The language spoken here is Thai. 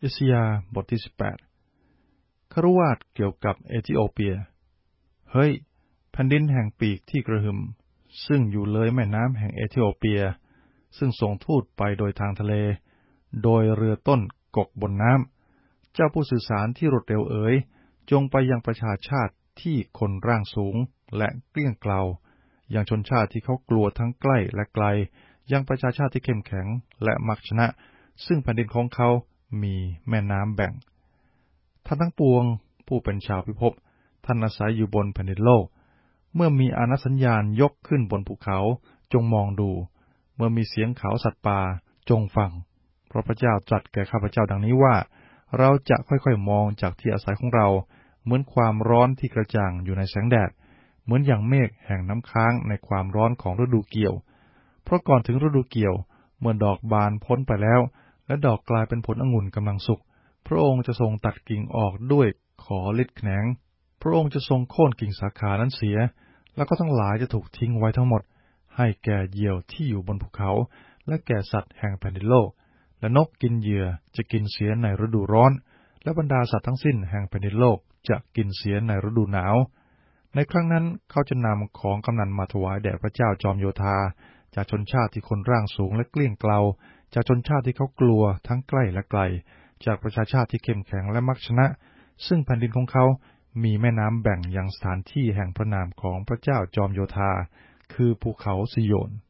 อิสยาห์บทที่18คฤวาสน์เกี่ยวกับเอธิโอเปียเฮ้ยแผ่นดินแห่งปีกที่กระหึ่มซึ่งอยู่เลยแม่น้ำแห่งเอธิโอเปียซึ่งส่งทูตไปโดยทางทะเลโดยเรือต้นกกบนน้ำเจ้าผู้สื่อสารที่รวดเร็วเอ๋ยจงไปยังประชาชาติที่คนร่างสูงและเกลี้ยงเกลายังชนชาติที่เขากลัวทั้งใกล้และไกลยังประชาชาติที่เข้มแข็งและมักชนะซึ่งแผ่นดินของเขามีแม่น้ำแบ่งท่านทั้งปวงผู้เป็นชาวพิภพท่านอาศัยอยู่บนแผ่นดินโลกเมื่อมีอาณาสัญญาณยกขึ้นบนภูเขาจงมองดูเมื่อมีเสียงเขาสัตว์ป่าจงฟังเพราะพระเจ้าตรัสแก่ข้าพเจ้าดังนี้ว่าเราจะค่อยๆมองจากที่อาศัยของเราเหมือนความร้อนที่กระจ่างอยู่ในแสงแดดเหมือนอย่างเมฆแห่งน้ำค้างในความร้อนของฤดูเกี่ยวเพราะก่อนถึงฤดูเกี่ยวเมื่อดอกบานพ้นไปแล้วและดอกกลายเป็นผลองุ่นกำลังสุกพระองค์จะทรงตัดกิ่งออกด้วยขอฤทธิ์แขนงพระองค์จะทรงโค่นกิ่งสาขานั้นเสียแล้วก็ทั้งหลายจะถูกทิ้งไว้ทั้งหมดให้แก่เหยี่ยวที่อยู่บนภูเขาและแก่สัตว์แห่งแผ่นดินโลกและนกกินเหยื่อจะกินเสียในฤดูร้อนและบรรดาสัตว์ทั้งสิ้นแห่งแผ่นดินโลกจะกินเสียในฤดูหนาวในครั้งนั้นเขาจะนำของกำนันมาถวายแด่พระเจ้าจอมโยธาจากชนชาติที่คนร่างสูงและเกลี้ยงเกลาจากชนชาติที่เขากลัวทั้งใกล้และไกลจากประชาชาติที่เข้มแข็งและมักชนะซึ่งแผ่นดินของเขามีแม่น้ำแบ่งยังสถานที่แห่งพระนามของพระเจ้าจอมโยธาคือภูเขาซิโยน